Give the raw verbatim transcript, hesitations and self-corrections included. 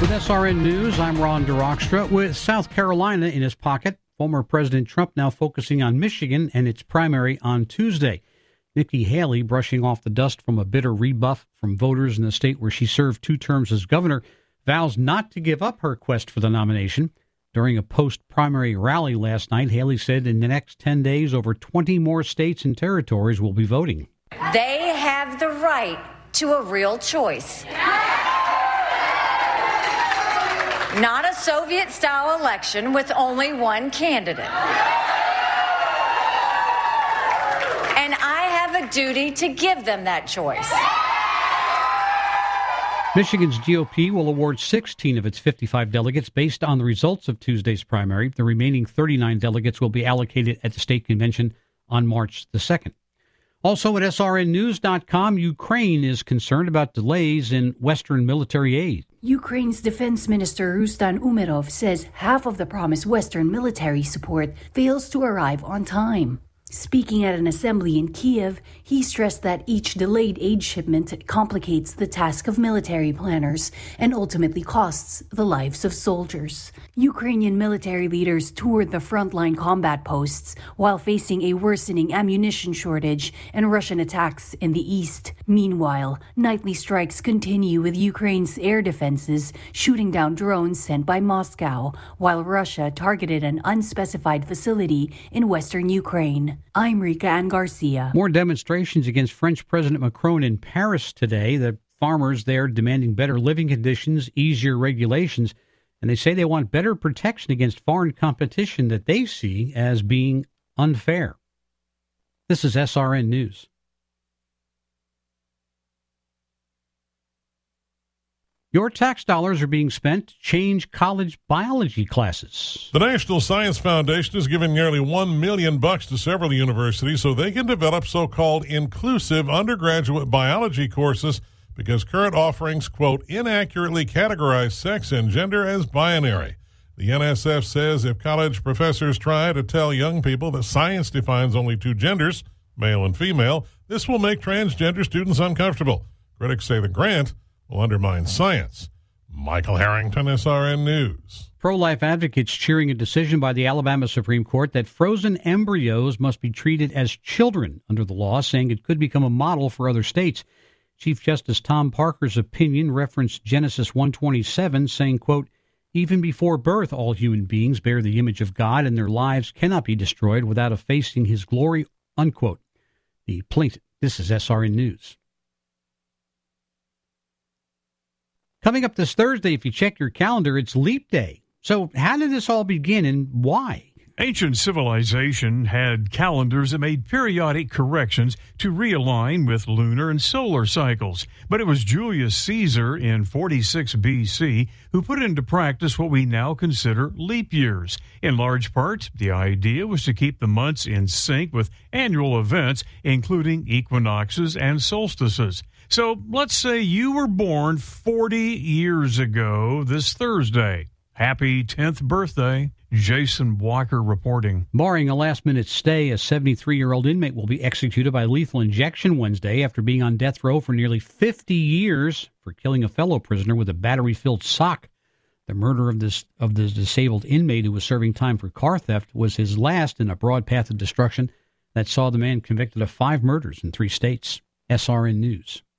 With S R N News, I'm Ron DeRockstra. With South Carolina in his pocket, former President Trump now focusing on Michigan and its primary on Tuesday. Nikki Haley, brushing off the dust from a bitter rebuff from voters in the state where she served two terms as governor, vows not to give up her quest for the nomination. During a post-primary rally last night, Haley said in the next ten days, over twenty more states and territories will be voting. They have the right to a real choice. Not a Soviet-style election with only one candidate. And I have a duty to give them that choice. Michigan's G O P will award sixteen of its fifty-five delegates based on the results of Tuesday's primary. The remaining thirty-nine delegates will be allocated at the state convention on March the second. Also at S R N news dot com, Ukraine is concerned about delays in Western military aid. Ukraine's Defense Minister Rustan Umerov says half of the promised Western military support fails to arrive on time. Speaking at an assembly in Kiev, he stressed that each delayed aid shipment complicates the task of military planners and ultimately costs the lives of soldiers. Ukrainian military leaders toured the frontline combat posts while facing a worsening ammunition shortage and Russian attacks in the east. Meanwhile, nightly strikes continue with Ukraine's air defenses shooting down drones sent by Moscow, while Russia targeted an unspecified facility in western Ukraine. I'm Rika Ann Garcia. More demonstrations against French President Macron in Paris today. The farmers there demanding better living conditions, easier regulations, and they say they want better protection against foreign competition that they see as being unfair. This is S R N News. Your tax dollars are being spent to change college biology classes. The National Science Foundation is giving nearly one million bucks to several universities so they can develop so-called inclusive undergraduate biology courses because current offerings, quote, inaccurately categorize sex and gender as binary. The N S F says if college professors try to tell young people that science defines only two genders, male and female, this will make transgender students uncomfortable. Critics say the grant will undermine science. Michael Harrington, S R N News. Pro-life advocates cheering a decision by the Alabama Supreme Court that frozen embryos must be treated as children under the law, saying it could become a model for other states. Chief Justice Tom Parker's opinion referenced Genesis one twenty-seven, saying, quote, even before birth, all human beings bear the image of God, and their lives cannot be destroyed without effacing his glory, unquote. The plaintiff. This is S R N News. Coming up this Thursday, if you check your calendar, it's Leap Day. So how did this all begin and why? Ancient civilization had calendars that made periodic corrections to realign with lunar and solar cycles. But it was Julius Caesar in forty-six B C who put into practice what we now consider leap years. In large part, the idea was to keep the months in sync with annual events, including equinoxes and solstices. So let's say you were born forty years ago this Thursday. Happy tenth birthday. Jason Walker reporting. Barring a last-minute stay, a seventy-three-year-old inmate will be executed by lethal injection Wednesday after being on death row for nearly fifty years for killing a fellow prisoner with a battery-filled sock. The murder of this of the disabled inmate who was serving time for car theft was his last in a broad path of destruction that saw the man convicted of five murders in three states. S R N News.